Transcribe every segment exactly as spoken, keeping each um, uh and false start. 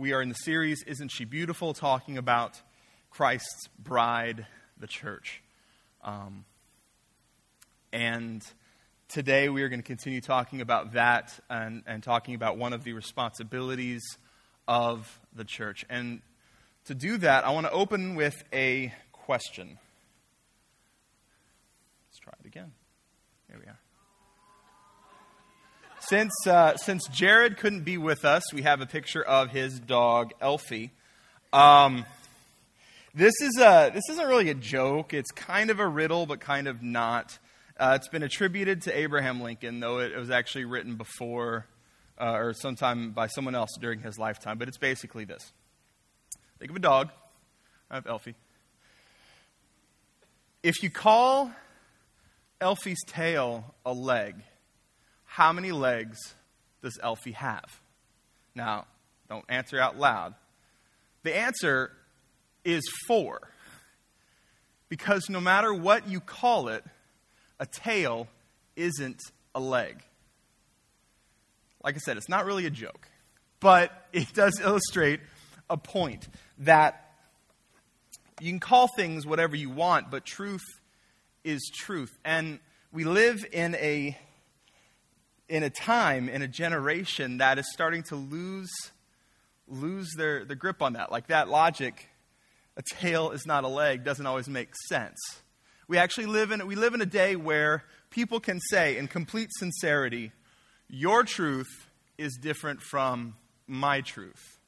we are in the series, Isn't She Beautiful?, talking about Christ's bride, the church. Um, and today we are going to continue talking about that and, and talking about one of the responsibilities of the church. And to do that, I want to open with a question. Let's try it again. Here we are. Since uh, since Jared couldn't be with us, we have a picture of his dog, Elfie. Um, this is a, this isn't really a joke. It's kind of a riddle, but kind of not. Uh, it's been attributed to Abraham Lincoln, though it, it was actually written before uh, or sometime by someone else during his lifetime. But it's basically this. Think of a dog. I have Elfie. If you call Elfie's tail a leg, how many legs does Elfie have? Now, don't answer out loud. The answer is four. Because no matter what you call it, a tail isn't a leg. Like I said, it's not really a joke. But it does illustrate a point that you can call things whatever you want, but truth is truth. And we live in a in a time, in a generation that is starting to lose lose their, their grip on that. Like that logic, a tail is not a leg, doesn't always make sense. We actually live in we live in a day where people can say in complete sincerity, your truth is different from my truth.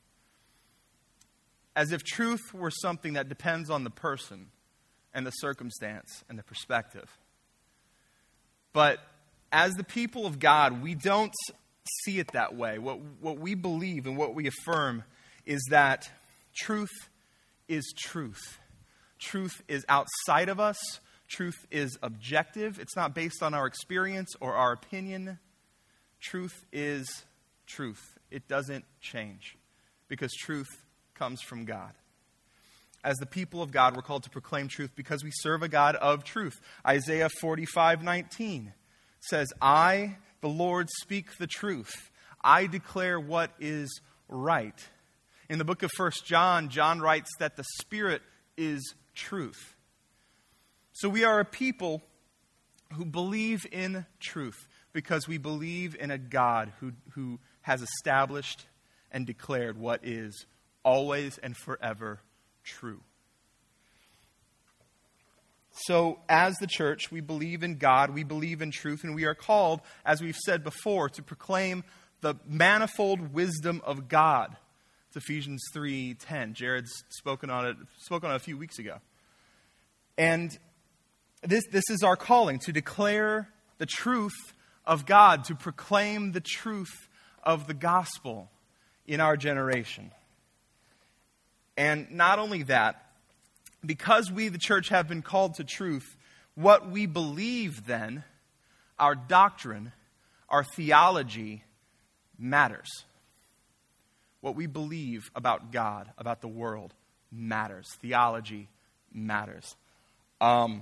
As if truth were something that depends on the person and the circumstance and the perspective. But as the people of God, we don't see it that way. What, what we believe and what we affirm is that truth is truth. Truth is outside of us. Truth is objective. It's not based on our experience or our opinion. Truth is truth. It doesn't change because truth comes from God. As the people of God, we're called to proclaim truth because we serve a God of truth. Isaiah forty-five nineteen says, I, the Lord, speak the truth. I declare what is right. In the book of First John, John writes that the Spirit is truth. So we are a people who believe in truth because we believe in a God who, who has established and declared what is always and forever true. So, as the church, we believe in God, we believe in truth, and we are called, as we've said before, to proclaim the manifold wisdom of God. It's Ephesians three ten. Jared's spoken on it, spoke on it a few weeks ago. And this, this is our calling, to declare the truth of God, to proclaim the truth of the gospel in our generation. And not only that, because we, the church, have been called to truth, what we believe then, our doctrine, our theology, matters. What we believe about God, about the world, matters. Theology matters. Um,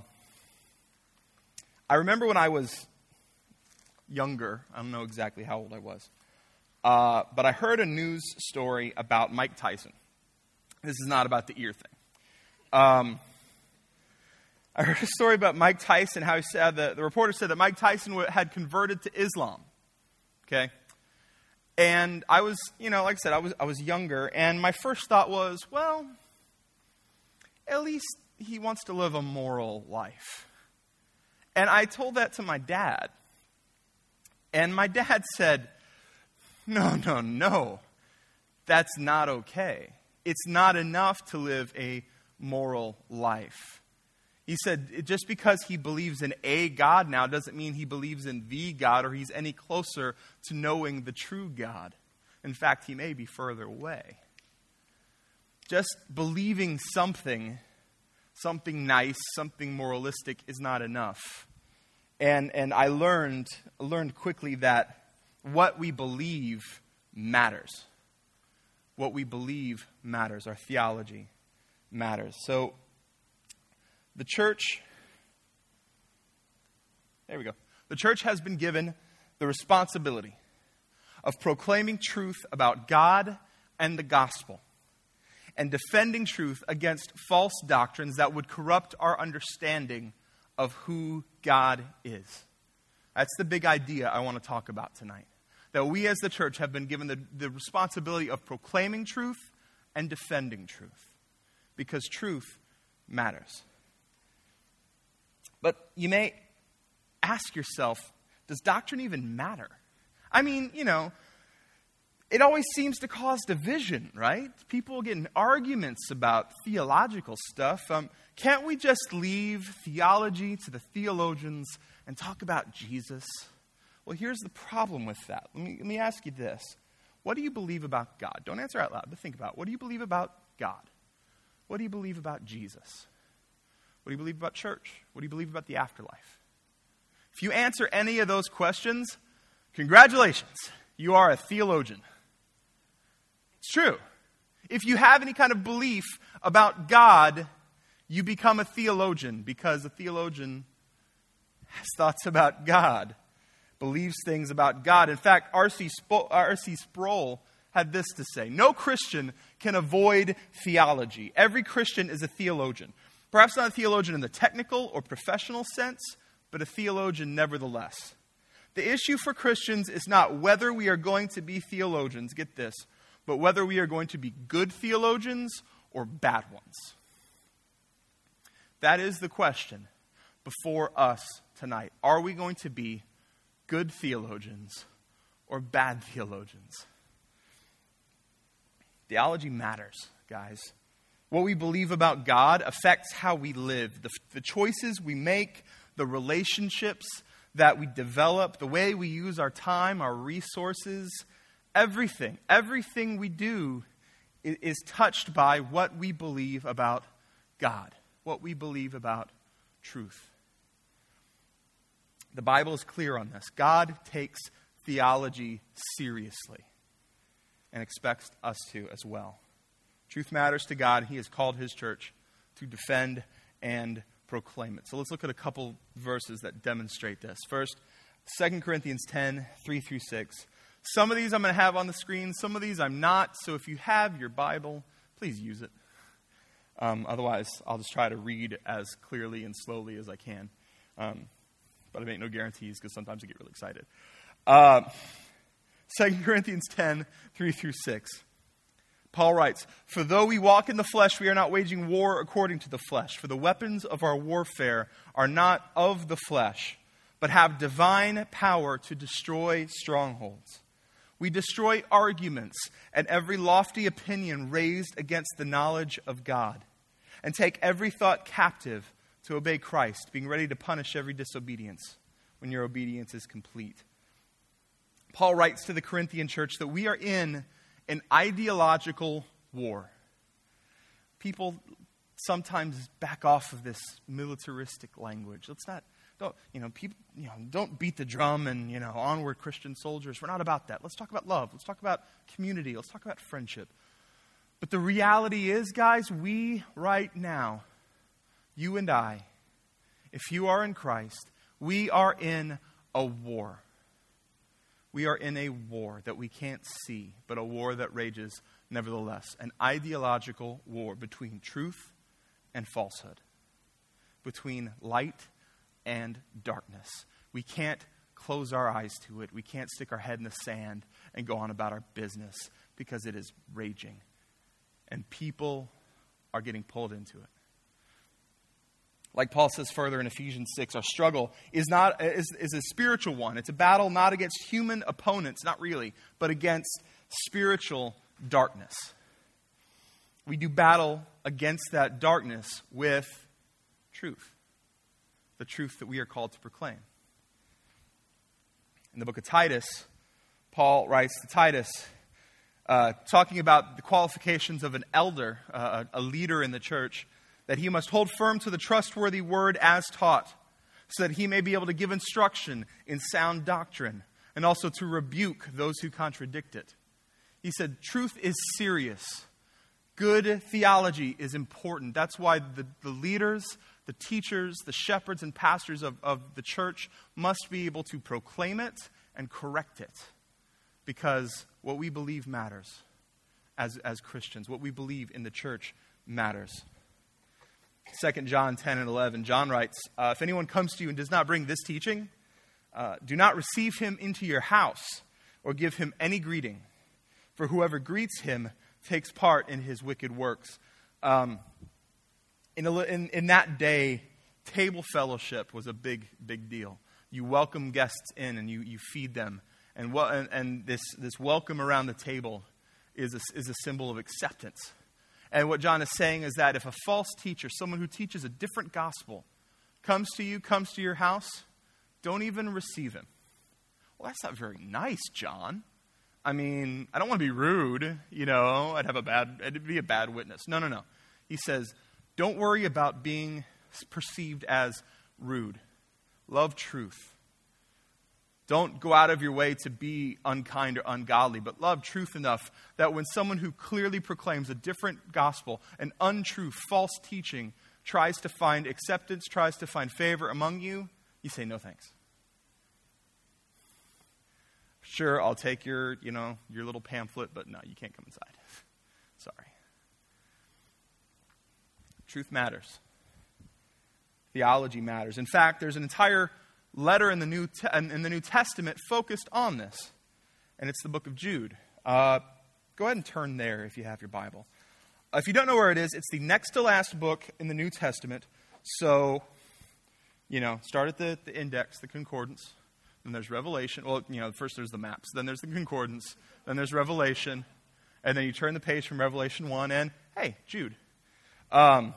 I remember when I was younger, I don't know exactly how old I was, uh, but I heard a news story about Mike Tyson. This is not about the ear thing. Um, I heard a story about Mike Tyson, how he said, the, the reporter said that Mike Tyson had converted to Islam. Okay? And I was, you know, like I said, I was I was younger, and my first thought was, well, at least he wants to live a moral life. And I told that to my dad. And my dad said, no, no, no. That's not okay. It's not enough to live a moral life. He said, just because he believes in a God now doesn't mean he believes in the God or he's any closer to knowing the true God. In fact, he may be further away. Just believing something, something nice, something moralistic is not enough. And and I learned learned quickly that what we believe matters. What we believe matters. Our theology matters. So, the church, there we go. The church has been given the responsibility of proclaiming truth about God, and the gospel, and defending truth against false doctrines that would corrupt our understanding of who God is. That's the big idea I want to talk about tonight. That we as the church have been given the, the responsibility of proclaiming truth and defending truth. Because truth matters. But you may ask yourself, does doctrine even matter? I mean, you know, it always seems to cause division, right? People get in arguments about theological stuff. Um, can't we just leave theology to the theologians and talk about Jesus? Well, here's the problem with that. Let me, let me ask you this. What do you believe about God? Don't answer out loud, but think about it. What do you believe about God? What do you believe about Jesus? What do you believe about church? What do you believe about the afterlife? If you answer any of those questions, congratulations, you are a theologian. It's true. If you have any kind of belief about God, you become a theologian because a theologian has thoughts about God, believes things about God. In fact, R C Sproul had this to say: no Christian can avoid theology. Every Christian is a theologian. Perhaps not a theologian in the technical or professional sense, but a theologian nevertheless. The issue for Christians is not whether we are going to be theologians, get this, but whether we are going to be good theologians or bad ones. That is the question before us tonight. Are we going to be good theologians or bad theologians? Theology matters, guys. What we believe about God affects how we live. The, the choices we make, the relationships that we develop, the way we use our time, our resources, everything, everything we do is, is touched by what we believe about God, what we believe about truth. The Bible is clear on this. God takes theology seriously and expects us to as well. Truth matters to God. He has called his church to defend and proclaim it. So let's look at a couple verses that demonstrate this. First, Second Corinthians ten, three through six. Some of these I'm going to have on the screen. Some of these I'm not. So if you have your Bible, please use it. Um, otherwise, I'll just try to read as clearly and slowly as I can. Um, but I make no guarantees because sometimes I get really excited. Uh, Second Corinthians ten, three through six. Paul writes, "For though we walk in the flesh, we are not waging war according to the flesh. For the weapons of our warfare are not of the flesh, but have divine power to destroy strongholds. We destroy arguments and every lofty opinion raised against the knowledge of God, and take every thought captive to obey Christ, being ready to punish every disobedience when your obedience is complete." Paul writes to the Corinthian church that we are in an ideological war. People sometimes back off of this militaristic language. Let's not, don't, you know, people, you know, don't beat the drum and, you know, onward Christian soldiers. We're not about that. Let's talk about love. Let's talk about community. Let's talk about friendship. But the reality is, guys, we right now, you and I, if you are in Christ, we are in a war. We are in a war that we can't see, but a war that rages nevertheless. An ideological war between truth and falsehood, between light and darkness. We can't close our eyes to it. We can't stick our head in the sand and go on about our business because it is raging. And people are getting pulled into it. Like Paul says further in Ephesians six, our struggle is not is, is a spiritual one. It's a battle not against human opponents, not really, but against spiritual darkness. We do battle against that darkness with truth, the truth that we are called to proclaim. In the book of Titus, Paul writes to Titus, uh, talking about the qualifications of an elder, uh, a leader in the church, that he must hold firm to the trustworthy word as taught, so that he may be able to give instruction in sound doctrine, and also to rebuke those who contradict it. He said, truth is serious. Good theology is important. That's why the, the leaders, the teachers, the shepherds and pastors of, of the church must be able to proclaim it and correct it, because what we believe matters. as, as Christians. What we believe in the church matters. Second John ten and eleven, John writes, uh, if anyone comes to you and does not bring this teaching, uh, do not receive him into your house or give him any greeting. For whoever greets him takes part in his wicked works. Um, in, a, in, in that day, table fellowship was a big, big deal. You welcome guests in and you, you feed them. And, well, and, and this, this welcome around the table is a, is a symbol of acceptance. And what John is saying is that if a false teacher, someone who teaches a different gospel, comes to you, comes to your house, don't even receive him. Well, that's not very nice, John. I mean, I don't want to be rude, you know, I'd have a bad, it'd be a bad witness. No, no, no. He says, don't worry about being perceived as rude. Love truth. Don't go out of your way to be unkind or ungodly, but love truth enough that when someone who clearly proclaims a different gospel, an untrue, false teaching, tries to find acceptance, tries to find favor among you, you say, no thanks. Sure, I'll take your, you know, your little pamphlet, but no, you can't come inside. Sorry. Truth matters. Theology matters. In fact, there's an entire letter in the New Te- in the New Testament focused on this, and it's the book of Jude. Uh, go ahead and turn there if you have your Bible. Uh, if you don't know where it is, it's the next to last book in the New Testament. So, you know, start at the, the index, the concordance. Then there's Revelation. Well, you know, first there's the maps. Then there's the concordance. Then there's Revelation. And then you turn the page from Revelation one and, hey, Jude. Um,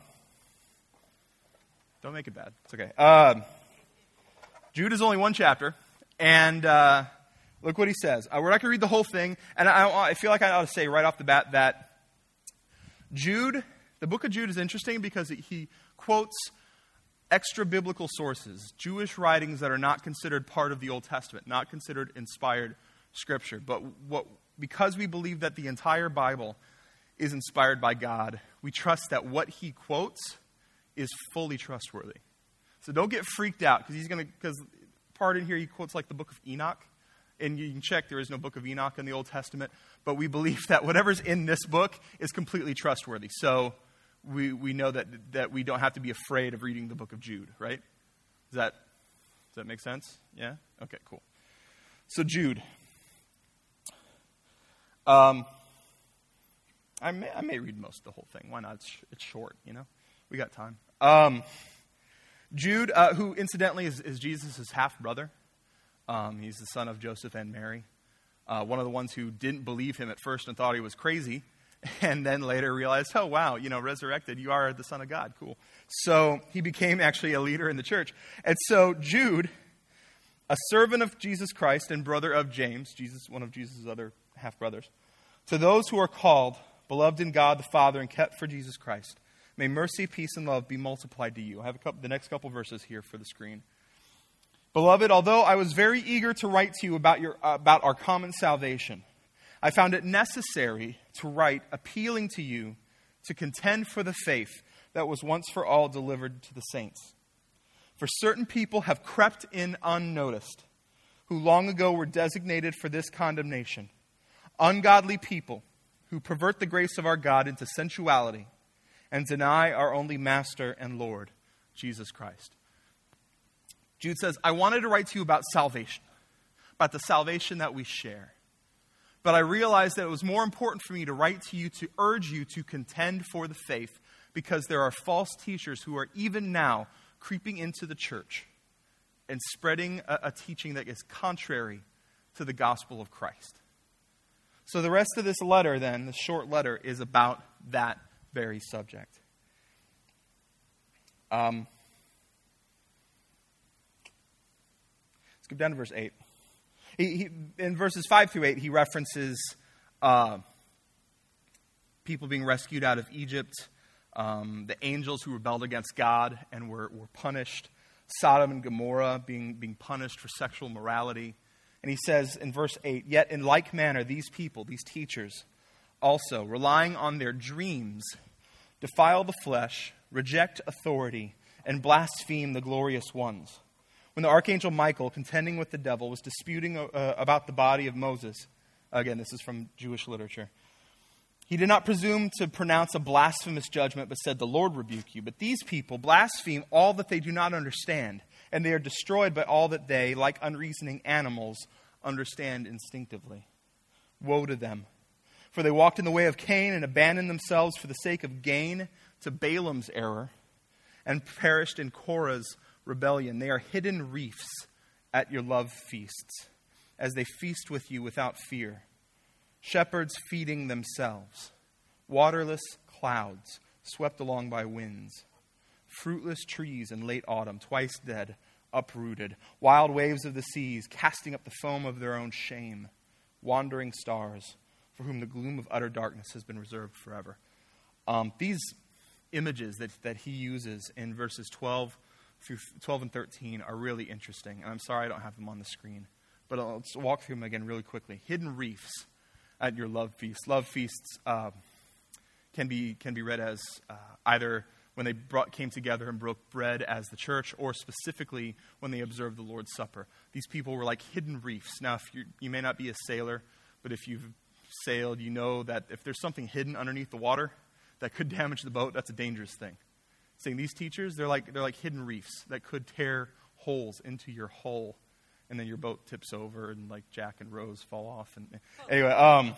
don't make it bad. It's okay. Um, Jude is only one chapter. And uh, look what he says. Uh, we're not going to read the whole thing. And I, I feel like I ought to say right off the bat that Jude, the book of Jude is interesting because he quotes extra biblical sources, Jewish writings that are not considered part of the Old Testament, not considered inspired scripture. But what, because we believe that the entire Bible is inspired by God, we trust that what he quotes is fully trustworthy. So don't get freaked out because he's going to, because part in here he quotes like the book of Enoch. And you can check, there is no book of Enoch in the Old Testament. But we believe that whatever's in this book is completely trustworthy. So we, we know that, that we don't have to be afraid of reading the book of Jude, right? Does that, does that make sense? Yeah? Okay, cool. So Jude. Um, I may, I may read most of the whole thing. Why not? It's, it's short, you know? We got time. Um, Jude, uh, who incidentally is, is Jesus' half-brother. Um, he's the son of Joseph and Mary. Uh, one of the ones who didn't believe him at first and thought he was crazy. And then later realized, oh, wow, you know, resurrected, you are the Son of God. Cool. So he became actually a leader in the church. And so Jude, a servant of Jesus Christ and brother of James, Jesus, one of Jesus' other half-brothers, to those who are called, beloved in God the Father, and kept for Jesus Christ, may mercy, peace, and love be multiplied to you. I have a couple, the next couple verses here for the screen. Beloved, although I was very eager to write to you about your uh, about our common salvation, I found it necessary to write appealing to you to contend for the faith that was once for all delivered to the saints. For certain people have crept in unnoticed, who long ago were designated for this condemnation, ungodly people who pervert the grace of our God into sensuality and deny our only Master and Lord, Jesus Christ. Jude says, I wanted to write to you about salvation, about the salvation that we share. But I realized that it was more important for me to write to you to urge you to contend for the faith because there are false teachers who are even now creeping into the church and spreading a, a teaching that is contrary to the gospel of Christ. So the rest of this letter then, the short letter, is about that very subject. Um... Go down to verse eight. He, he, in verses five through eight, he references uh, people being rescued out of Egypt, um, the angels who rebelled against God and were, were punished, Sodom and Gomorrah being, being punished for sexual morality. And he says in verse eight, yet in like manner, these people, these teachers, also, relying on their dreams, defile the flesh, reject authority, and blaspheme the glorious ones. When the archangel Michael, contending with the devil, was disputing uh, about the body of Moses, again, this is from Jewish literature, He did not presume to pronounce a blasphemous judgment, but said, "The Lord rebuke you." But these people blaspheme all that they do not understand, and they are destroyed by all that they, like unreasoning animals, understand instinctively. Woe to them! For they walked in the way of Cain and abandoned themselves for the sake of gain to Balaam's error, and perished in Korah's rebellion. They are hidden reefs at your love feasts, as they feast with you without fear. Shepherds feeding themselves, waterless clouds swept along by winds, fruitless trees in late autumn, twice dead, uprooted, wild waves of the seas casting up the foam of their own shame, wandering stars for whom the gloom of utter darkness has been reserved forever. Um, these images that, that he uses in verses twelve through twelve and thirteen are really interesting. And I'm sorry I don't have them on the screen, but let's walk through them again really quickly. Hidden reefs at your love feast. Love feasts uh, can be can be read as uh, either when they brought, came together and broke bread as the church, or specifically when they observed the Lord's Supper. These people were like hidden reefs. Now, if you you may not be a sailor, but if you've sailed, you know that if there's something hidden underneath the water that could damage the boat, that's a dangerous thing. Saying these teachers, they're like they're like hidden reefs that could tear holes into your hull, and then your boat tips over, and like Jack and Rose fall off. And anyway, um,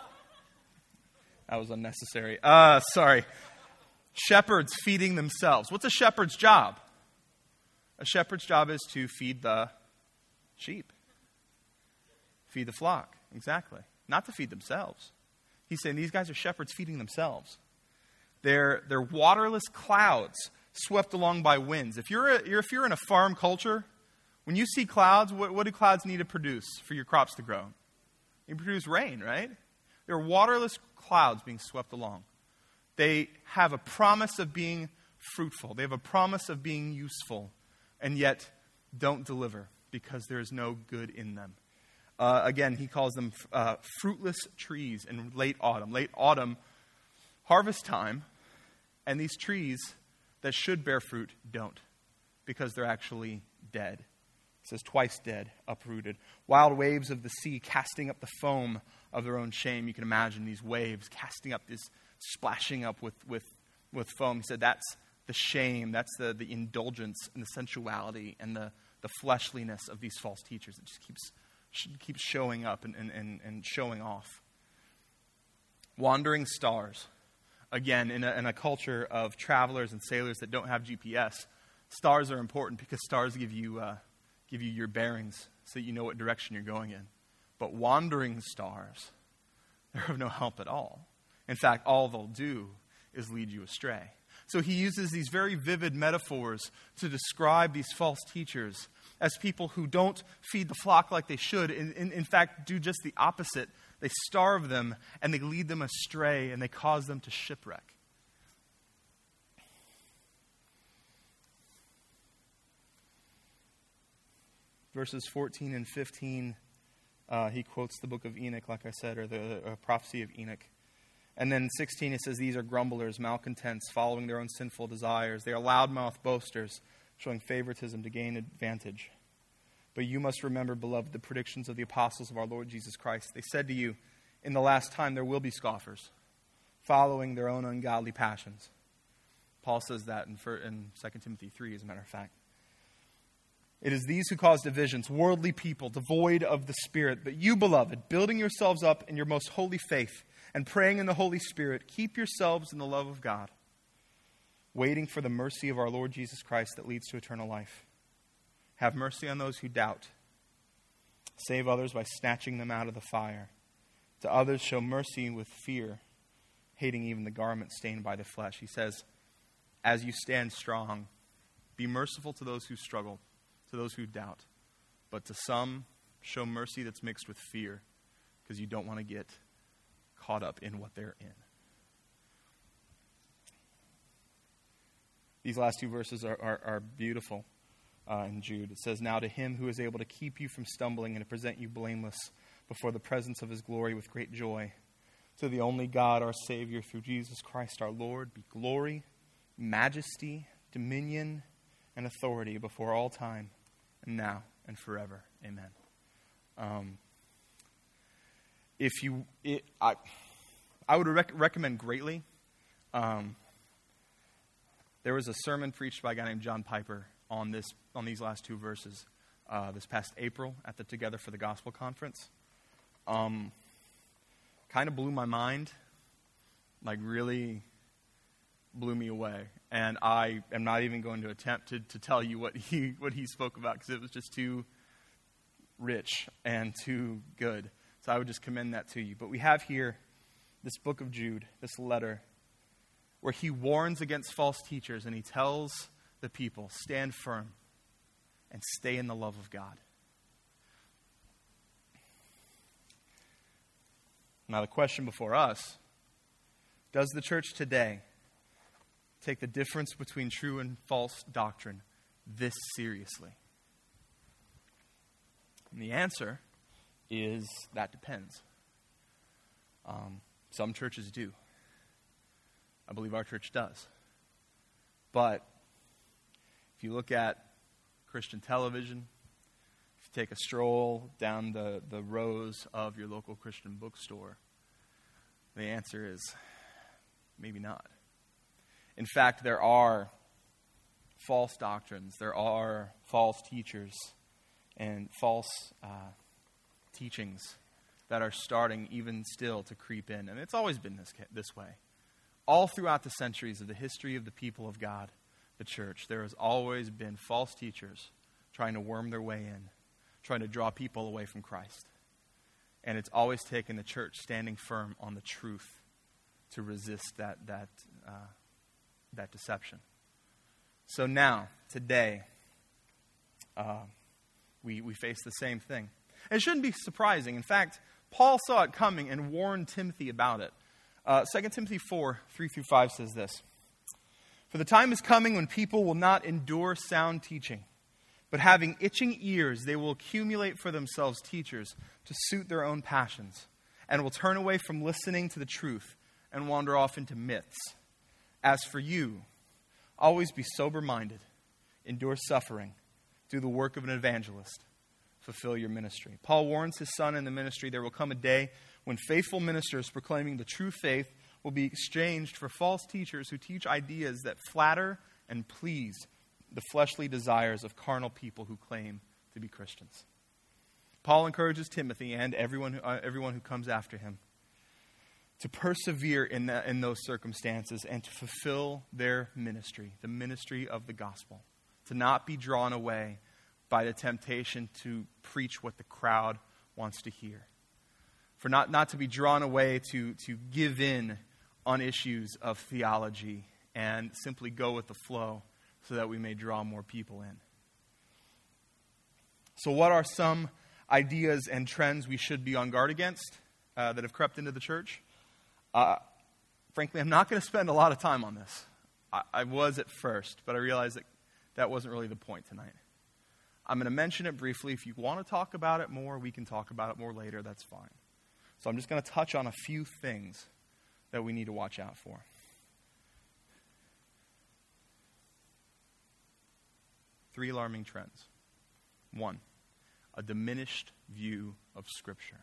that was unnecessary. Uh, sorry. Shepherds feeding themselves. What's a shepherd's job? A shepherd's job is to feed the sheep. Feed the flock. Exactly. Not to feed themselves. He's saying these guys are shepherds feeding themselves. They're, they're waterless clouds swept along by winds. If you're, a, if you're in a farm culture, when you see clouds, what, what do clouds need to produce for your crops to grow? They produce rain, right? They're waterless clouds being swept along. They have a promise of being fruitful. They have a promise of being useful, and yet don't deliver because there is no good in them. Uh, again, he calls them uh, fruitless trees in late autumn. Late autumn, harvest time, and these trees that should bear fruit don't because they're actually dead. It says twice dead, uprooted. Wild waves of the sea casting up the foam of their own shame. You can imagine these waves casting up, this splashing up with, with, with foam. He said that's the shame, that's the, the indulgence and the sensuality and the, the fleshliness of these false teachers. It just keeps keeps showing up and, and, and showing off. Wandering stars. Again, in a, in a culture of travelers and sailors that don't have G P S, stars are important because stars give you uh, give you your bearings so that you know what direction you're going in. But wandering stars, they're of no help at all. In fact, all they'll do is lead you astray. So he uses these very vivid metaphors to describe these false teachers as people who don't feed the flock like they should. In, in, in fact, do just the opposite. They starve them and they lead them astray and they cause them to shipwreck. Verses fourteen and fifteen, uh, he quotes the book of Enoch, like I said, or the uh, prophecy of Enoch. And then sixteen, it says, these are grumblers, malcontents, following their own sinful desires. They are loudmouth boasters, showing favoritism to gain advantage. But you must remember, beloved, the predictions of the apostles of our Lord Jesus Christ. They said to you, in the last time there will be scoffers, following their own ungodly passions. Paul says that in, in Second Timothy three, as a matter of fact. It is these who cause divisions, worldly people, devoid of the Spirit. But you, beloved, building yourselves up in your most holy faith and praying in the Holy Spirit, keep yourselves in the love of God, waiting for the mercy of our Lord Jesus Christ that leads to eternal life. Have mercy on those who doubt. Save others by snatching them out of the fire. To others show mercy with fear, hating even the garment stained by the flesh. He says, as you stand strong, be merciful to those who struggle, to those who doubt. But to some, show mercy that's mixed with fear, because you don't want to get caught up in what they're in. These last two verses are, are, are beautiful uh, in Jude. It says, now to him who is able to keep you from stumbling and to present you blameless before the presence of his glory with great joy, to the only God, our Savior, through Jesus Christ our Lord, be glory, majesty, dominion, and authority before all time, and now and forever. Amen. Um, if you, it, I, I would rec- recommend greatly. Um, there was a sermon preached by a guy named John Piper on this on these last two verses uh, this past April at the Together for the Gospel conference. Um, kind of blew my mind, like really blew me away. And I am not even going to attempt to, to tell you what he what he spoke about because it was just too rich and too good. So I would just commend that to you. But we have here this book of Jude, this letter, where he warns against false teachers and he tells the people, stand firm and stay in the love of God. Now the question before us, does the church today take the difference between true and false doctrine this seriously? And the answer is that depends. Um, some churches do. I believe our church does. But if you look at Christian television, if you take a stroll down the, the rows of your local Christian bookstore, the answer is maybe not. In fact, there are false doctrines, there are false teachers, and false uh, teachings that are starting even still to creep in. And it's always been this this way. All throughout the centuries of the history of the people of God, the church, there has always been false teachers trying to worm their way in, trying to draw people away from Christ. And it's always taken the church standing firm on the truth to resist that that uh, that deception. So now, today, uh, we we face the same thing. And it shouldn't be surprising. In fact, Paul saw it coming and warned Timothy about it. Uh, Second Timothy four, three through five says this. For the time is coming when people will not endure sound teaching, but having itching ears, they will accumulate for themselves teachers to suit their own passions, and will turn away from listening to the truth and wander off into myths. As for you, always be sober-minded, endure suffering, do the work of an evangelist, fulfill your ministry. Paul warns his son in the ministry there will come a day when faithful ministers proclaiming the true faith will be exchanged for false teachers who teach ideas that flatter and please the fleshly desires of carnal people who claim to be Christians. Paul encourages Timothy and everyone who, uh, everyone who comes after him to persevere in, the, in those circumstances and to fulfill their ministry, the ministry of the gospel, to not be drawn away by the temptation to preach what the crowd wants to hear, for not, not to be drawn away to, to give in on issues of theology and simply go with the flow so that we may draw more people in. So what are some ideas and trends we should be on guard against uh, that have crept into the church? Uh, frankly, I'm not going to spend a lot of time on this. I, I was at first, but I realized that that wasn't really the point tonight. I'm going to mention it briefly. If you want to talk about it more, we can talk about it more later. That's fine. So I'm just going to touch on a few things that we need to watch out for. Three alarming trends. One, a diminished view of Scripture.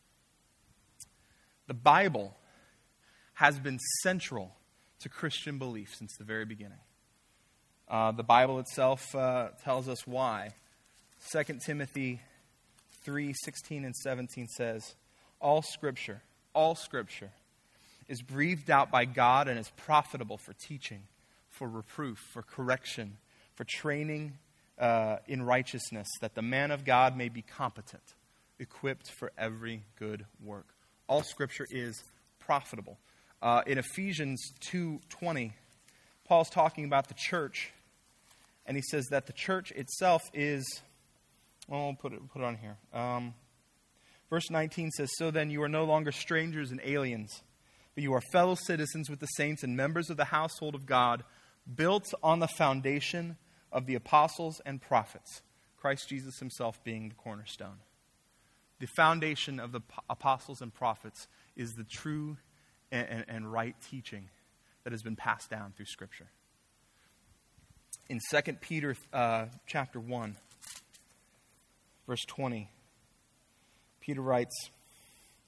The Bible has been central to Christian belief since the very beginning. Uh, the Bible itself uh, tells us why. Second Timothy three, sixteen and seventeen says, All Scripture, all Scripture is breathed out by God and is profitable for teaching, for reproof, for correction, for training uh, in righteousness, that the man of God may be competent, equipped for every good work. All Scripture is profitable. Uh, in Ephesians two twenty, Paul's talking about the church, and he says that the church itself is, well, I'll put it, put it on here. Um, verse nineteen says, So then you are no longer strangers and aliens, but you are fellow citizens with the saints and members of the household of God, built on the foundation of the apostles and prophets, Christ Jesus himself being the cornerstone. The foundation of the apostles and prophets is the true and, and, and right teaching that has been passed down through Scripture. In Second Peter uh, chapter one, verse twenty, Peter writes,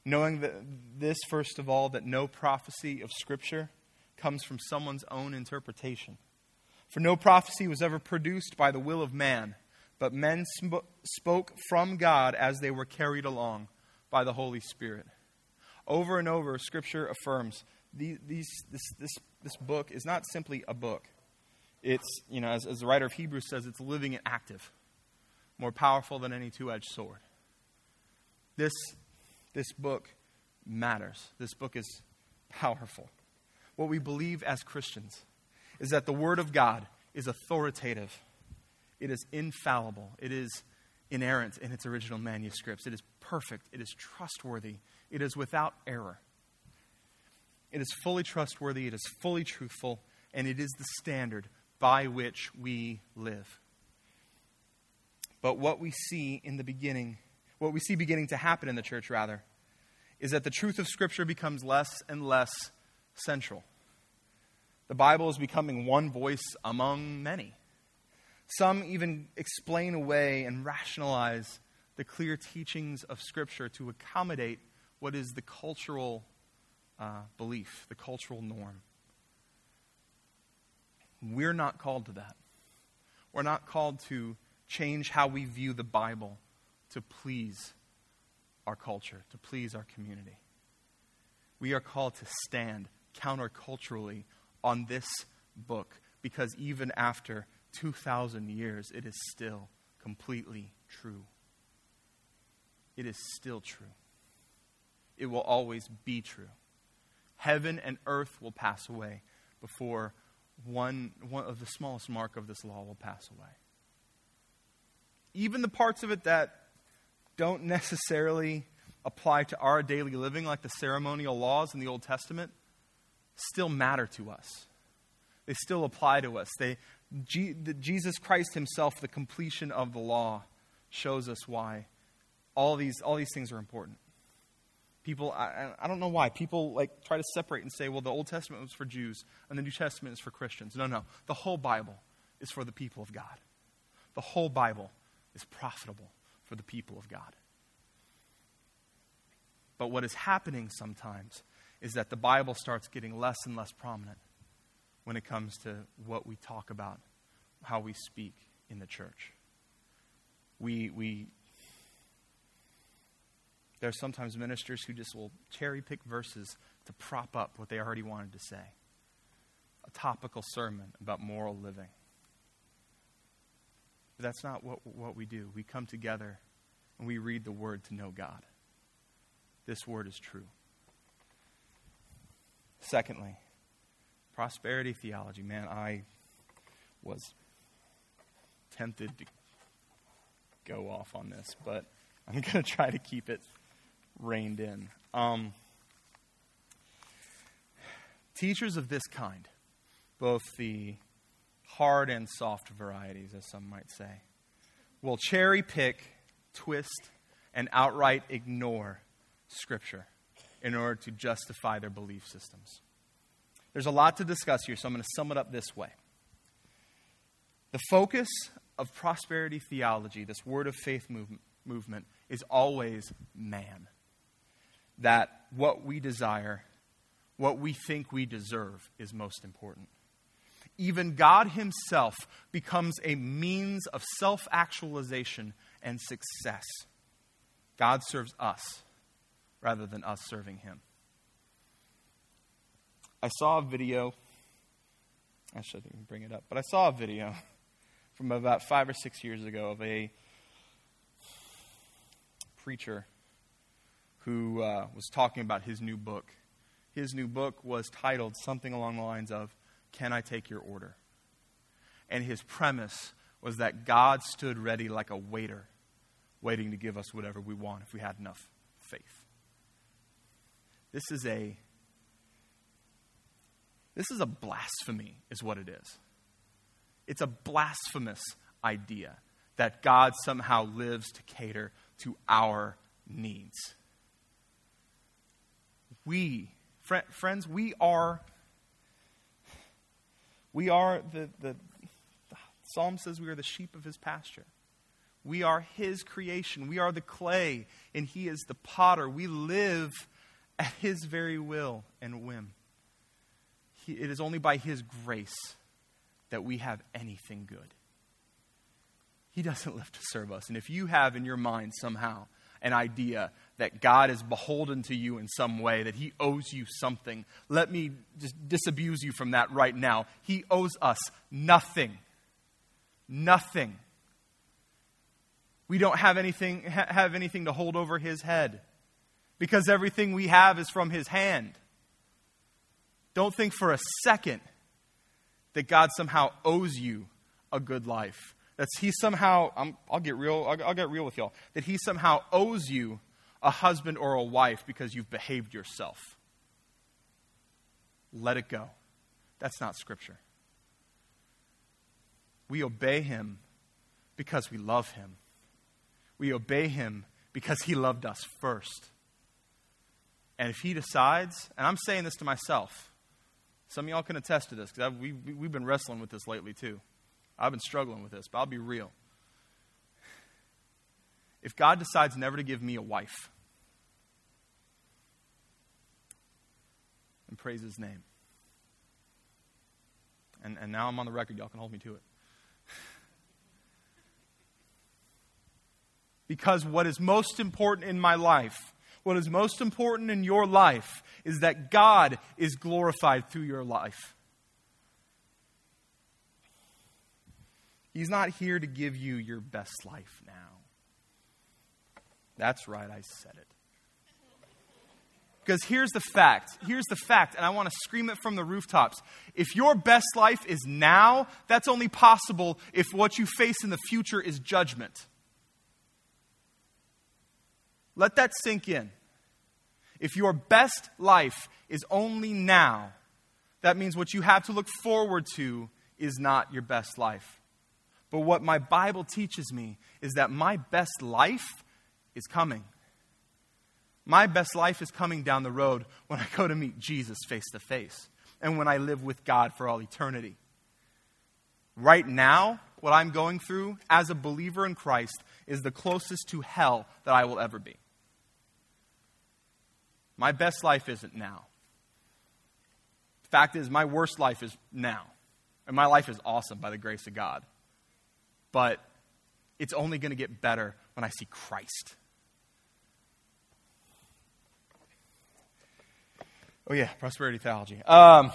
Knowing that this, first of all, that no prophecy of Scripture comes from someone's own interpretation. For no prophecy was ever produced by the will of man, but men sm- spoke from God as they were carried along by the Holy Spirit. Over and over, Scripture affirms these, these, this, this, this book is not simply a book. It's, you know, as, as the writer of Hebrews says, it's living and active, more powerful than any two-edged sword. This, this book matters. This book is powerful. What we believe as Christians is that the Word of God is authoritative. It is infallible. It is inerrant in its original manuscripts. It is perfect. It is trustworthy. It is without error. It is fully trustworthy. It is fully truthful. And it is the standard by which we live. But what we see in the beginning, what we see beginning to happen in the church, rather, is that the truth of Scripture becomes less and less central. The Bible is becoming one voice among many. Some even explain away and rationalize the clear teachings of Scripture to accommodate what is the cultural uh, belief, the cultural norm. We're not called to that. We're not called to change how we view the Bible to please our culture, to please our community. We are called to stand counterculturally on this book, because even after two thousand years, it is still completely true. It is still true. It will always be true. Heaven and earth will pass away before one, one of the smallest mark of this law will pass away. Even the parts of it that don't necessarily apply to our daily living, like the ceremonial laws in the Old Testament, still matter to us. They still apply to us. They, G, the, Jesus Christ himself, the completion of the law, shows us why all these all these things are important. People, I, I don't know why. People like try to separate and say, well, the Old Testament was for Jews and the New Testament is for Christians. No, no. The whole Bible is for the people of God. The whole Bible is profitable for the people of God. But what is happening sometimes is that the Bible starts getting less and less prominent when it comes to what we talk about, how we speak in the church. We, we, there are sometimes ministers who just will cherry pick verses to prop up what they already wanted to say. A topical sermon about moral living. But that's not what, what we do. We come together and we read the Word to know God. This Word is true. Secondly, prosperity theology. Man, I was tempted to go off on this, but I'm going to try to keep it reined in. Um, teachers of this kind, both the hard and soft varieties, as some might say, will cherry pick, twist, and outright ignore Scripture in order to justify their belief systems. There's a lot to discuss here, so I'm going to sum it up this way. The focus of prosperity theology, this word of faith movement, movement, is always man. That what we desire, what we think we deserve, is most important. Even God himself becomes a means of self-actualization and success. God serves us rather than us serving him. I saw a video, I shouldn't even bring it up, but I saw a video from about five or six years ago of a preacher who uh, was talking about his new book. His new book was titled something along the lines of, "Can I Take Your Order?" And his premise was that God stood ready like a waiter, waiting to give us whatever we want if we had enough faith. This is a This is a blasphemy, is what it is. It's a blasphemous idea that God somehow lives to cater to our needs. We, fr- friends, we are, we are, the, the, the Psalm says we are the sheep of his pasture. We are his creation. We are the clay, and he is the potter. We live at his very will and whim. He, it is only by his grace that we have anything good. He doesn't live to serve us. And if you have in your mind somehow an idea that God is beholden to you in some way, that he owes you something, let me just disabuse you from that right now. He owes us nothing. Nothing. We don't have anything, ha- have anything to hold over his head, because everything we have is from his hand. Don't think for a second that God somehow owes you a good life. That's he somehow, I'm, I'll get real, I'll, I'll get real with y'all, that he somehow owes you a husband or a wife because you've behaved yourself. Let it go. That's not Scripture. We obey him because we love him. We obey him because he loved us first. And if he decides, and I'm saying this to myself, some of y'all can attest to this, because we, we've been wrestling with this lately too. I've been struggling with this, but I'll be real. If God decides never to give me a wife, and praise his name, and, and now I'm on the record, y'all can hold me to it. Because what is most important in my life, what is most important in your life, is that God is glorified through your life. He's not here to give you your best life now. That's right, I said it. Because here's the fact. Here's the fact, and I want to scream it from the rooftops. If your best life is now, that's only possible if what you face in the future is judgment. Let that sink in. If your best life is only now, that means what you have to look forward to is not your best life. But what my Bible teaches me is that my best life is coming. My best life is coming down the road when I go to meet Jesus face to face and when I live with God for all eternity. Right now, what I'm going through as a believer in Christ is the closest to hell that I will ever be. My best life isn't now. The fact is, my worst life is now. And my life is awesome by the grace of God. But it's only going to get better when I see Christ. Oh yeah, prosperity theology. Um,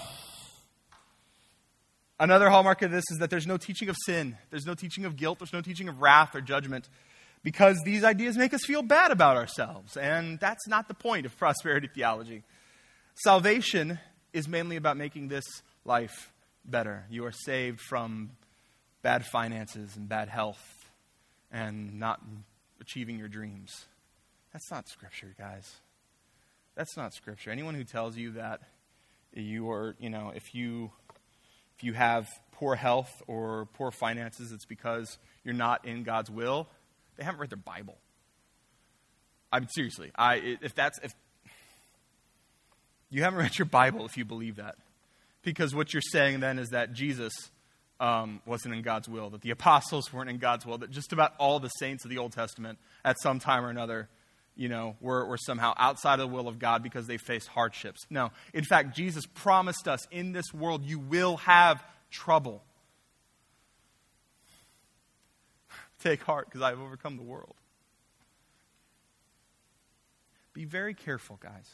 another hallmark of this is that there's no teaching of sin. There's no teaching of guilt. There's no teaching of wrath or judgment. Because these ideas make us feel bad about ourselves. And that's not the point of prosperity theology. Salvation is mainly about making this life better. You are saved from bad finances and bad health and not achieving your dreams. That's not Scripture, guys. That's not Scripture. Anyone who tells you that you are, you know, if you if you have poor health or poor finances, it's because you're not in God's will, they haven't read their Bible. I mean, seriously, I if that's if you haven't read your Bible if you believe that, because what you're saying then is that Jesus um, wasn't in God's will, that the apostles weren't in God's will, that just about all the saints of the Old Testament at some time or another, you know, were, were somehow outside of the will of God because they faced hardships. No, in fact, Jesus promised us in this world you will have trouble. Take heart, because I have overcome the world. Be very careful, guys.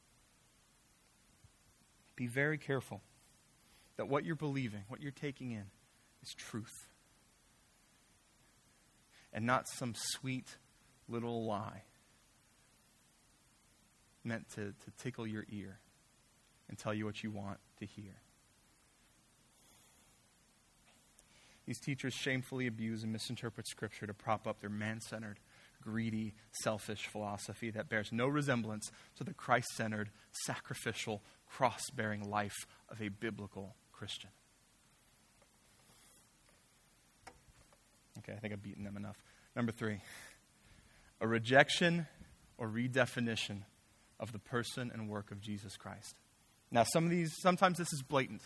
Be very careful that what you're believing, what you're taking in, is truth. And not some sweet little lie meant to, to tickle your ear and tell you what you want to hear. These teachers shamefully abuse and misinterpret Scripture to prop up their man-centered, greedy, selfish philosophy that bears no resemblance to the Christ-centered, sacrificial, cross-bearing life of a biblical Christian. Okay, I think I've beaten them enough. Number three, a rejection or redefinition of the person and work of Jesus Christ. Now, some of these, sometimes this is blatant.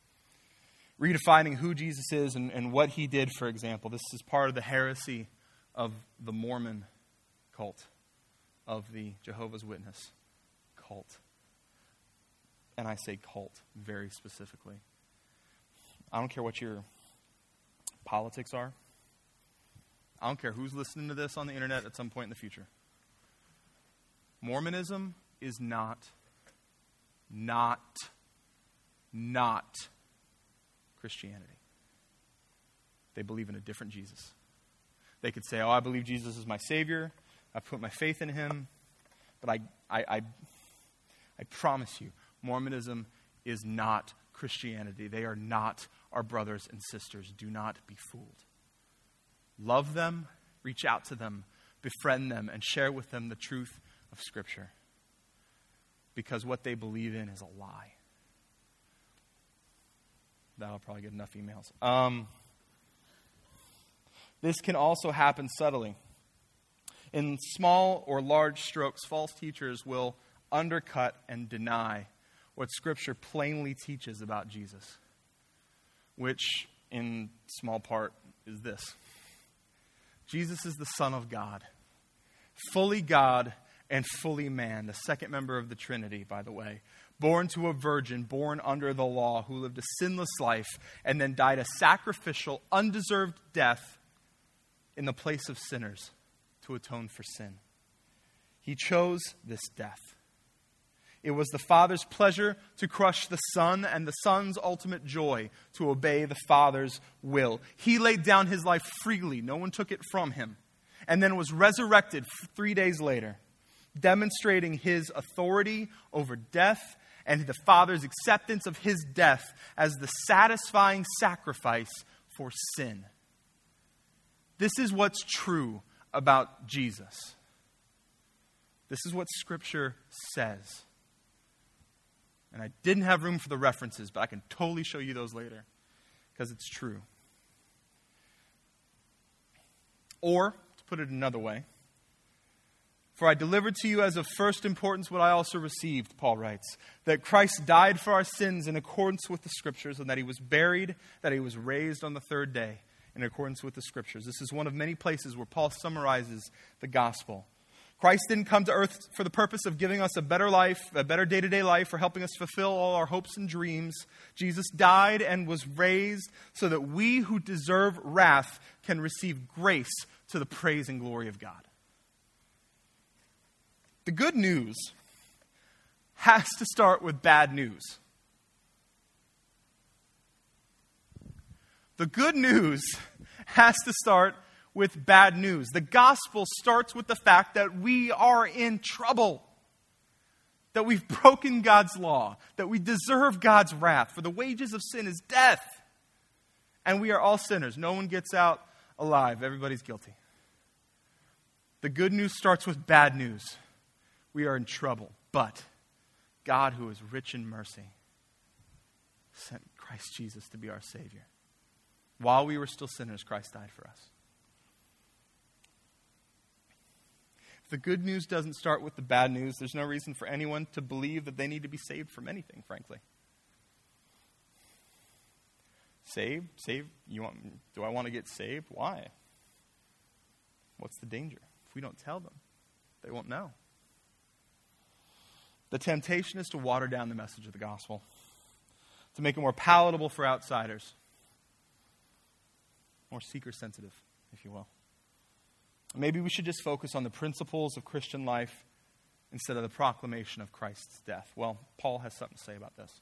Redefining who Jesus is and, and what he did, for example. This is part of the heresy of the Mormon cult, of the Jehovah's Witness cult. And I say cult very specifically. I don't care what your politics are. I don't care who's listening to this on the internet at some point in the future. Mormonism is not, not, not Christianity. They believe in a different Jesus. They could say, oh, I believe Jesus is my Savior. I put my faith in him. But I, I, I, I promise you, Mormonism is not Christianity. They are not our brothers and sisters. Do not be fooled. Love them, reach out to them, befriend them, and share with them the truth of Scripture. Because what they believe in is a lie. That'll probably get enough emails. Um, this can also happen subtly. In small or large strokes, false teachers will undercut and deny what Scripture plainly teaches about Jesus, which in small part is this. Jesus is the Son of God, fully God and fully man, the second member of the Trinity, by the way, born to a virgin, born under the law, who lived a sinless life and then died a sacrificial, undeserved death in the place of sinners to atone for sin. He chose this death. It was the Father's pleasure to crush the Son, and the Son's ultimate joy to obey the Father's will. He laid down his life freely. No one took it from him. And then was resurrected three days later, demonstrating his authority over death and the Father's acceptance of his death as the satisfying sacrifice for sin. This is what's true about Jesus. This is what Scripture says. And I didn't have room for the references, but I can totally show you those later, because it's true. Or, to put it another way, for I delivered to you as of first importance what I also received, Paul writes, that Christ died for our sins in accordance with the Scriptures, and that he was buried, that he was raised on the third day in accordance with the Scriptures. This is one of many places where Paul summarizes the gospel. Christ didn't come to earth for the purpose of giving us a better life, a better day-to-day life, or helping us fulfill all our hopes and dreams. Jesus died and was raised so that we who deserve wrath can receive grace to the praise and glory of God. The good news has to start with bad news. The good news has to start with bad news. The gospel starts with the fact that we are in trouble, that we've broken God's law, that we deserve God's wrath, for the wages of sin is death. And we are all sinners. No one gets out alive. Everybody's guilty. The good news starts with bad news. We are in trouble. But God, who is rich in mercy, sent Christ Jesus to be our Savior. While we were still sinners, Christ died for us. If the good news doesn't start with the bad news, there's no reason for anyone to believe that they need to be saved from anything, frankly. Saved? Saved? You want? Do I want to get saved? Why? What's the danger? If we don't tell them, they won't know. The temptation is to water down the message of the gospel, to make it more palatable for outsiders, more seeker-sensitive, if you will. Maybe we should just focus on the principles of Christian life instead of the proclamation of Christ's death. Well, Paul has something to say about this.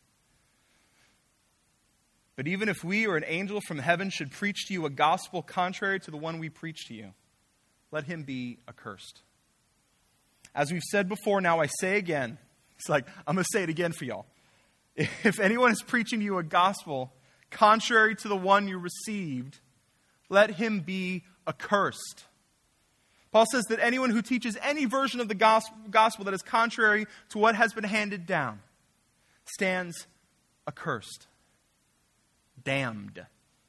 But even if we or an angel from heaven should preach to you a gospel contrary to the one we preach to you, let him be accursed. As we've said before, now I say again, it's like, I'm going to say it again for y'all. If anyone is preaching to you a gospel contrary to the one you received, let him be accursed. Paul says that anyone who teaches any version of the gospel that is contrary to what has been handed down stands accursed, damned.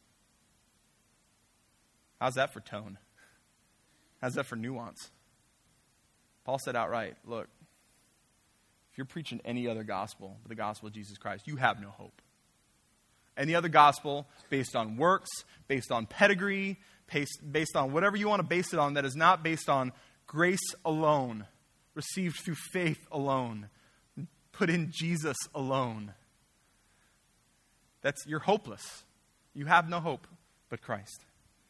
How's that for tone? How's that for nuance? Paul said outright, look, if you're preaching any other gospel but the gospel of Jesus Christ, you have no hope. Any other gospel based on works, based on pedigree, based, based on whatever you want to base it on that is not based on grace alone, received through faith alone, put in Jesus alone. That's, you're hopeless. You have no hope but Christ.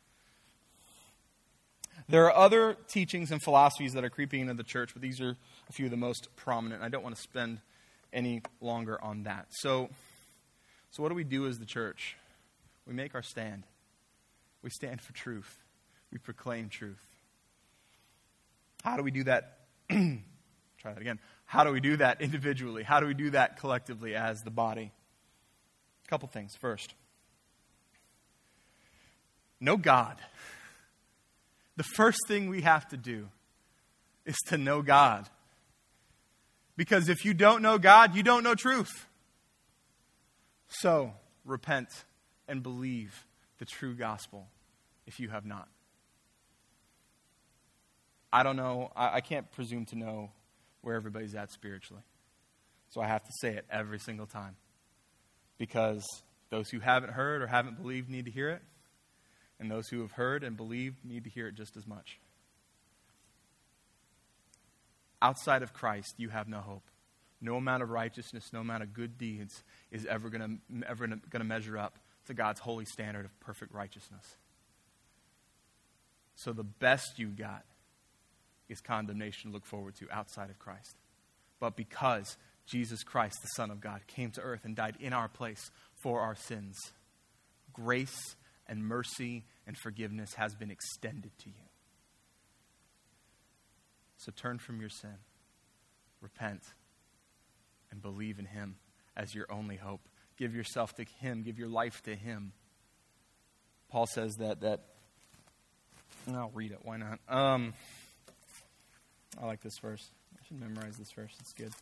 There are other teachings and philosophies that are creeping into the church, but these are a few of the most prominent. I don't want to spend any longer on that. So, so what do we do as the church? We make our stand. We stand for truth. We proclaim truth. How do we do that? Try that again. How do we do that individually? How do we do that collectively as the body? A couple things. First, know God. The first thing we have to do is to know God. Because if you don't know God, you don't know truth. So, repent and believe the true gospel if you have not. I don't know, I, I can't presume to know where everybody's at spiritually. So I have to say it every single time. Because those who haven't heard or haven't believed need to hear it. And those who have heard and believed need to hear it just as much. Outside of Christ, you have no hope. No amount of righteousness, no amount of good deeds is ever going to ever going to measure up to God's holy standard of perfect righteousness. So the best you got is condemnation to look forward to outside of Christ. But because Jesus Christ, the Son of God, came to earth and died in our place for our sins, grace and mercy and forgiveness has been extended to you. So turn from your sin, repent, and believe in Him as your only hope. Give yourself to Him. Give your life to Him. Paul says that, that and I'll read it. Why not? Um, I like this verse. I should memorize this verse. It's good.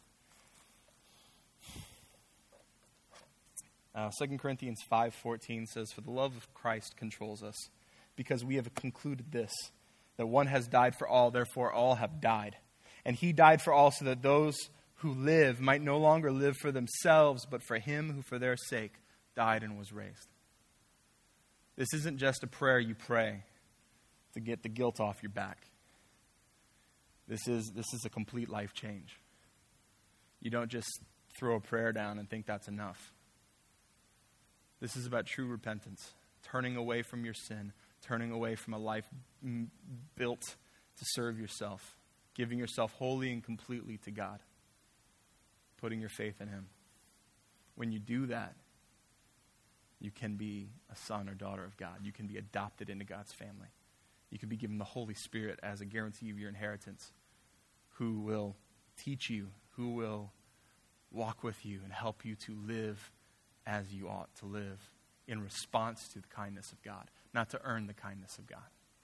Uh, Second Corinthians five fourteen says, "For the love of Christ controls us, because we have concluded this, that one has died for all, therefore all have died. And He died for all, so that those who live might no longer live for themselves, but for Him who for their sake died and was raised." This isn't just a prayer you pray to get the guilt off your back. This is, this is a complete life change. You don't just throw a prayer down and think that's enough. This is about true repentance, turning away from your sin, turning away from a life m- built to serve yourself, giving yourself wholly and completely to God, putting your faith in Him. When you do that, you can be a son or daughter of God. You can be adopted into God's family. You can be given the Holy Spirit as a guarantee of your inheritance, who will teach you, who will walk with you and help you to live as you ought to live in response to the kindness of God, not to earn the kindness of God.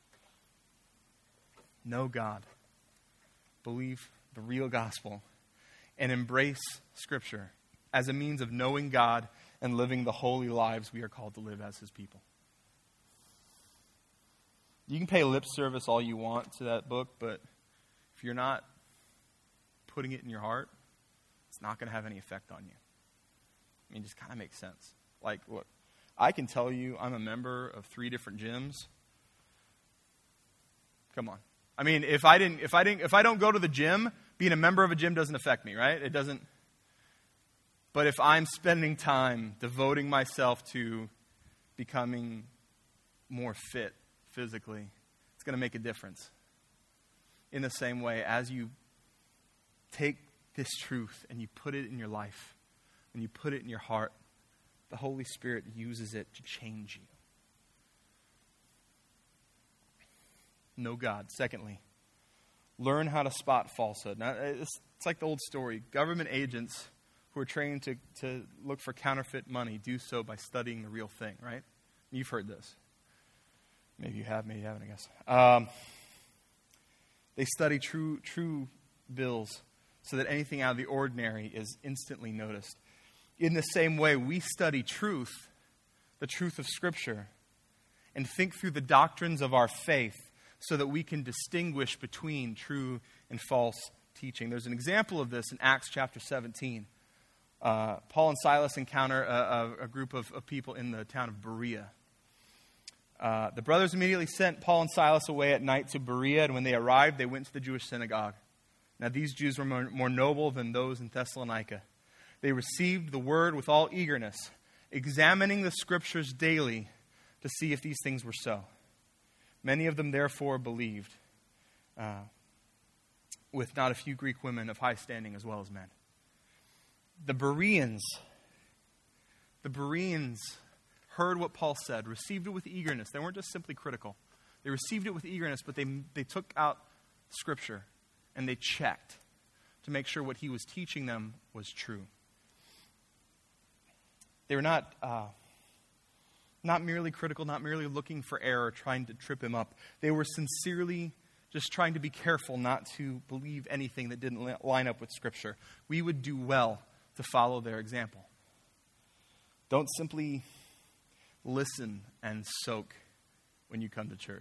Know God, believe the real gospel, and embrace Scripture as a means of knowing God and living the holy lives we are called to live as His people. You can pay lip service all you want to that book, but if you're not putting it in your heart, it's not going to have any effect on you. I mean, it just kind of makes sense. Like, look, I can tell you I'm a member of three different gyms. Come on. I mean, if I didn't, if I didn't, if I don't go to the gym, being a member of a gym doesn't affect me, right? It doesn't. But if I'm spending time devoting myself to becoming more fit physically, it's going to make a difference. In the same way, as you take this truth and you put it in your life, and you put it in your heart, the Holy Spirit uses it to change you. Know God. Secondly, learn how to spot falsehood. Now, it's, it's like the old story. Government agents who are trained to, to look for counterfeit money do so by studying the real thing, right? You've heard this. Maybe you have, maybe you haven't, I guess. Um, they study true, true bills so that anything out of the ordinary is instantly noticed. In the same way, we study truth, the truth of Scripture, and think through the doctrines of our faith so that we can distinguish between true and false teaching. There's an example of this in Acts chapter seventeen, uh, Paul and Silas encounter a, a, a group of, of people in the town of Berea. Uh, the brothers immediately sent Paul and Silas away at night to Berea, and when they arrived, they went to the Jewish synagogue. Now these Jews were more, more noble than those in Thessalonica. They received the word with all eagerness, examining the scriptures daily to see if these things were so. Many of them therefore believed, uh, with not a few Greek women of high standing as well as men. The Bereans, the Bereans heard what Paul said, received it with eagerness. They weren't just simply critical. They received it with eagerness, but they they took out Scripture and they checked to make sure what he was teaching them was true. They were not uh, not merely critical, not merely looking for error, trying to trip him up. They were sincerely just trying to be careful not to believe anything that didn't line up with Scripture. We would do well to follow their example. Don't simply listen and soak when you come to church.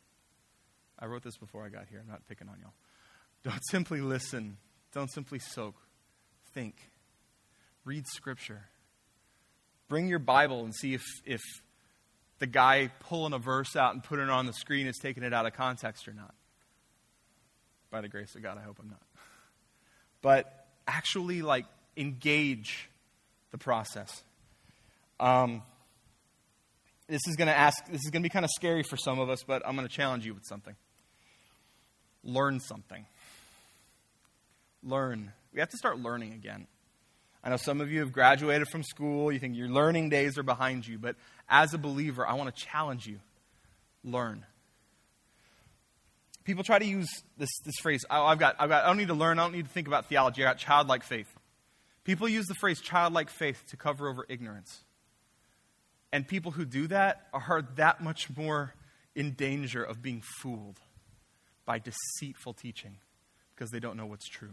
I wrote this before I got here. I'm not picking on y'all. Don't simply listen. Don't simply soak. Think. Read Scripture. Bring your Bible and see if, if the guy pulling a verse out and putting it on the screen is taking it out of context or not. By the grace of God, I hope I'm not. But actually, like, engage the process. Um, this is going to ask. This is going to be kind of scary for some of us, but I'm going to challenge you with something. Learn something. Learn. We have to start learning again. I know some of you have graduated from school. You think your learning days are behind you, but as a believer, I want to challenge you. Learn. People try to use this, this phrase, oh, I've got, I've got, I don't need to learn, I don't need to think about theology, I got childlike faith. People use the phrase childlike faith to cover over ignorance. And people who do that are that much more in danger of being fooled by deceitful teaching because they don't know what's true.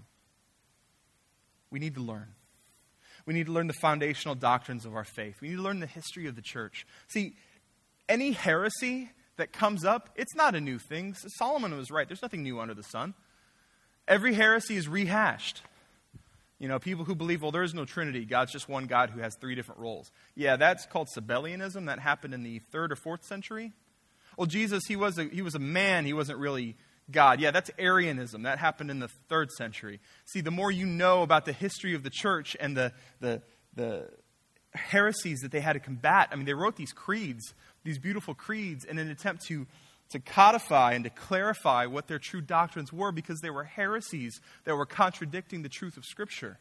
We need to learn. We need to learn the foundational doctrines of our faith. We need to learn the history of the church. See, any heresy that comes up, it's not a new thing. Solomon was right. There's nothing new under the sun. Every heresy is rehashed. You know, people who believe, well, there is no Trinity. God's just one God who has three different roles. Yeah, that's called Sabellianism. That happened in the third or fourth century. Well, Jesus, he was a, he was a man. He wasn't really God. Yeah, that's Arianism. That happened in the third century. See, the more you know about the history of the church and the the the heresies that they had to combat, I mean, they wrote these creeds, these beautiful creeds, in an attempt to, to codify and to clarify what their true doctrines were because they were heresies that were contradicting the truth of Scripture.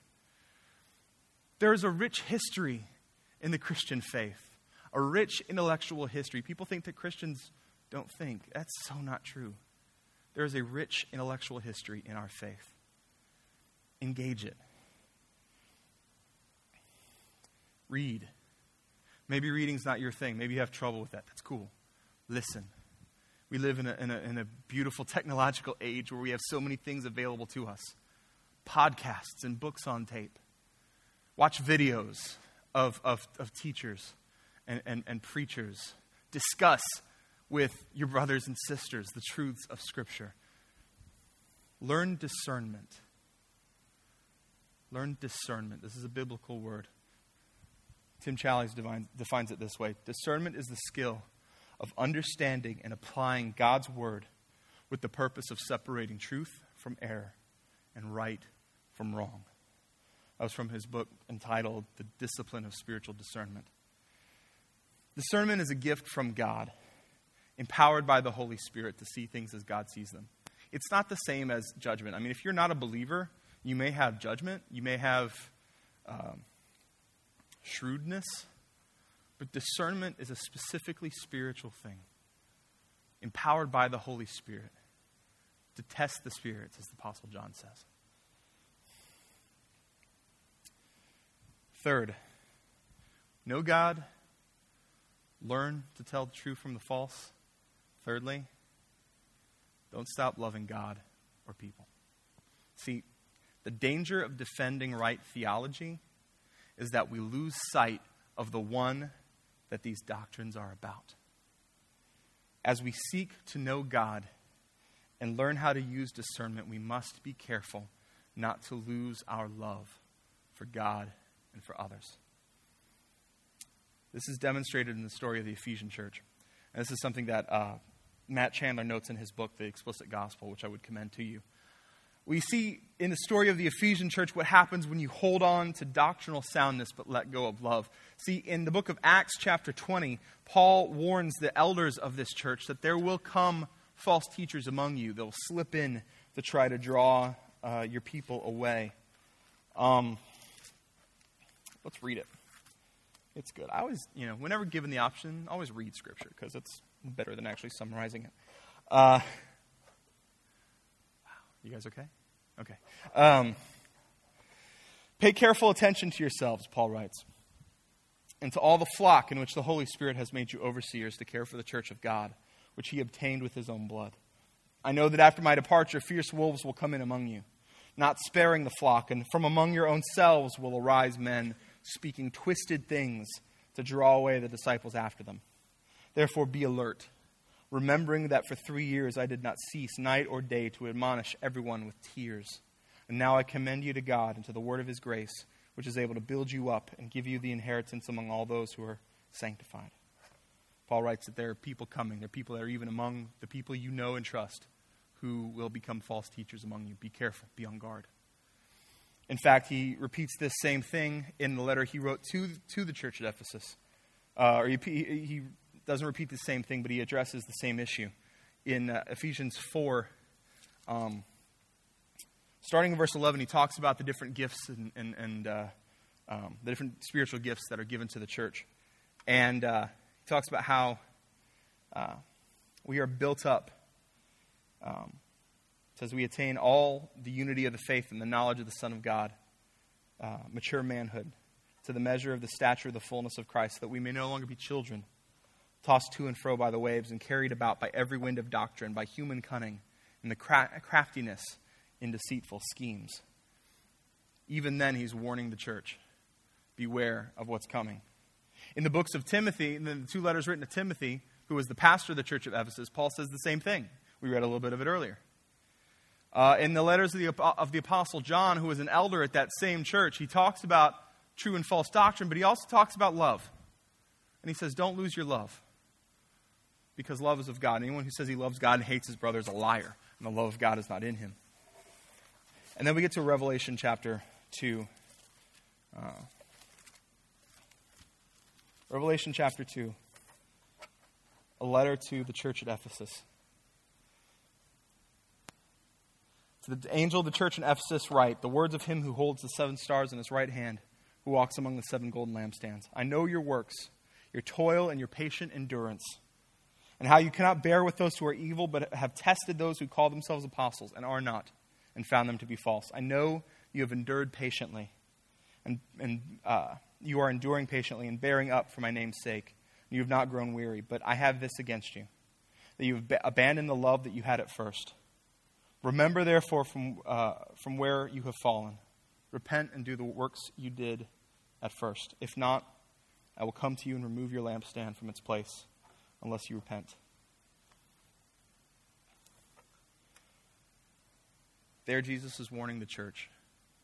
There is a rich history in the Christian faith, a rich intellectual history. People think that Christians don't think. That's so not true. There is a rich intellectual history in our faith. Engage it. Read. Maybe reading's not your thing. Maybe you have trouble with that. That's cool. Listen. We live in a, in a, in a beautiful technological age where we have so many things available to us. Podcasts and books on tape. Watch videos of, of, of teachers and, and, and preachers. Discuss with your brothers and sisters the truths of Scripture. Learn discernment. Learn discernment. This is a biblical word. Tim Challies defines, defines it this way. Discernment is the skill of understanding and applying God's word with the purpose of separating truth from error and right from wrong. That was from his book entitled The Discipline of Spiritual Discernment. Discernment is a gift from God, empowered by the Holy Spirit to see things as God sees them. It's not the same as judgment. I mean, if you're not a believer, you may have judgment, you may have um, shrewdness, but discernment is a specifically spiritual thing, empowered by the Holy Spirit to test the spirits, as the Apostle John says. Third, know God, learn to tell the true from the false. Thirdly, don't stop loving God or people. See, the danger of defending right theology is that we lose sight of the one that these doctrines are about. As we seek to know God and learn how to use discernment, we must be careful not to lose our love for God and for others. This is demonstrated in the story of the Ephesian church. And this is something that uh, Matt Chandler notes in his book, The Explicit Gospel, which I would commend to you. We see in the story of the Ephesian church what happens when you hold on to doctrinal soundness but let go of love. See, in the book of Acts chapter twenty, Paul warns the elders of this church that there will come false teachers among you. They'll slip in to try to draw uh, your people away. Um, let's read it. It's good. I always, you know, whenever given the option, I always read Scripture because it's better than actually summarizing it. Uh, wow. You guys okay? Okay. Um, Pay careful attention to yourselves, Paul writes, and to all the flock in which the Holy Spirit has made you overseers to care for the church of God, which he obtained with his own blood. I know that after my departure, fierce wolves will come in among you, not sparing the flock, and from among your own selves will arise men speaking twisted things to draw away the disciples after them. Therefore be alert, remembering that for three years I did not cease night or day to admonish everyone with tears. And now I commend you to God and to the word of his grace, which is able to build you up and give you the inheritance among all those who are sanctified. Paul writes that there are people coming. There are people that are even among the people you know and trust who will become false teachers among you. Be careful. Be on guard. In fact, he repeats this same thing in the letter he wrote to, to the church at Ephesus. Uh, or he, he doesn't repeat the same thing, but he addresses the same issue. In uh, Ephesians four, um, starting in verse eleven, he talks about the different gifts and, and, and uh, um, the different spiritual gifts that are given to the church. And uh, he talks about how uh, we are built up. Um, says we attain all the unity of the faith and the knowledge of the Son of God, uh, mature manhood, to the measure of the stature of the fullness of Christ, so that we may no longer be children, tossed to and fro by the waves and carried about by every wind of doctrine, by human cunning and the cra- craftiness in deceitful schemes. Even then, he's warning the church, beware of what's coming. In the books of Timothy, in the two letters written to Timothy, who was the pastor of the church of Ephesus, Paul says the same thing. We read a little bit of it earlier. Uh, in the letters of the, of the Apostle John, who was an elder at that same church, he talks about true and false doctrine, but he also talks about love. And he says, don't lose your love, because love is of God. Anyone who says he loves God and hates his brother is a liar, and the love of God is not in him. And then we get to Revelation chapter two. Uh, Revelation chapter two. A letter to the church at Ephesus. To the angel of the church in Ephesus write, the words of him who holds the seven stars in his right hand, who walks among the seven golden lampstands. I know your works, your toil and your patient endurance, and how you cannot bear with those who are evil, but have tested those who call themselves apostles and are not, and found them to be false. I know you have endured patiently, and, and uh, you are enduring patiently and bearing up for my name's sake. You have not grown weary, but I have this against you, that you have ba- abandoned the love that you had at first. Remember, therefore, from uh, from where you have fallen. Repent and do the works you did at first. If not, I will come to you and remove your lampstand from its place, unless you repent. There, Jesus is warning the church.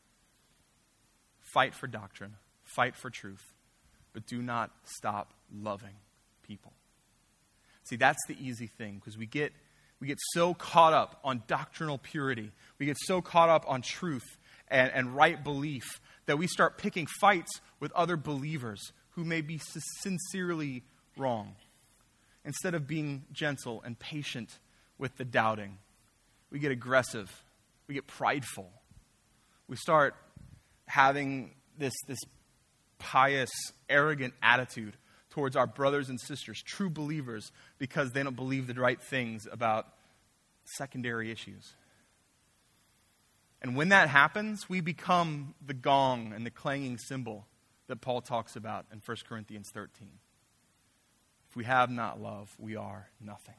Fight for doctrine. Fight for truth. But do not stop loving people. See, that's the easy thing, because we get we get so caught up on doctrinal purity. We get so caught up on truth and, and right belief that we start picking fights with other believers who may be sincerely wrong. Instead of being gentle and patient with the doubting, we get aggressive. We get prideful. We start having this, this pious, arrogant attitude towards our brothers and sisters, true believers, because they don't believe the right things about secondary issues. And when that happens, we become the gong and the clanging cymbal that Paul talks about in First Corinthians thirteen. If we have not love, we are nothing.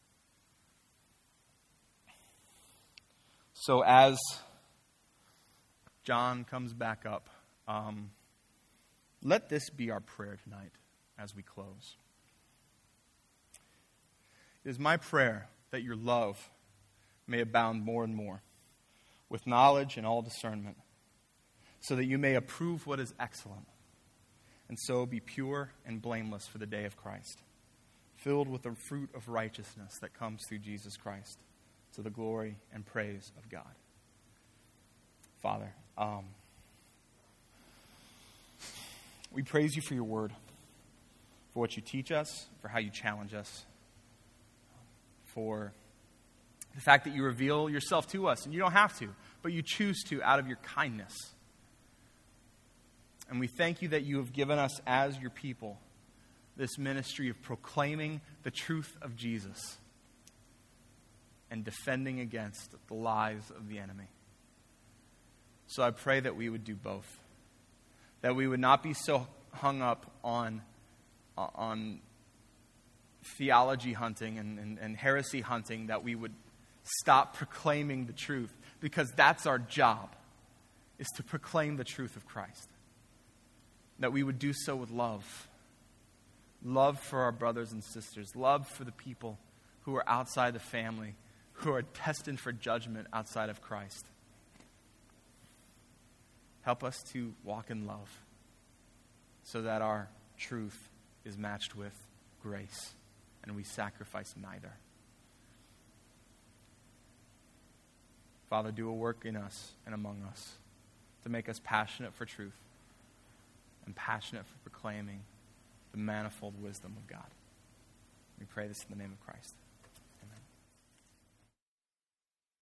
So as John comes back up, um, let this be our prayer tonight as we close. It is my prayer that your love may abound more and more with knowledge and all discernment, so that you may approve what is excellent, and so be pure and blameless for the day of Christ, filled with the fruit of righteousness that comes through Jesus Christ, to the glory and praise of God. Father, um, we praise you for your word, for what you teach us, for how you challenge us, for the fact that you reveal yourself to us, and you don't have to, but you choose to out of your kindness. And we thank you that you have given us as your people this ministry of proclaiming the truth of Jesus and defending against the lies of the enemy. So I pray that we would do both. That we would not be so hung up on, on theology hunting and, and, and heresy hunting that we would stop proclaiming the truth, because that's our job, is to proclaim the truth of Christ. That we would do so with love. Love for our brothers and sisters. Love for the people who are outside the family, who are destined for judgment outside of Christ. Help us to walk in love so that our truth is matched with grace and we sacrifice neither. Father, do a work in us and among us to make us passionate for truth and passionate for proclaiming the manifold wisdom of God. We pray this in the name of Christ.